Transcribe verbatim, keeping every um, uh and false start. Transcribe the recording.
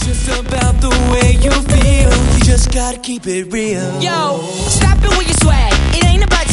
just about the way you feel. You just gotta keep it real. Yo, stop it with your swag. It ain't about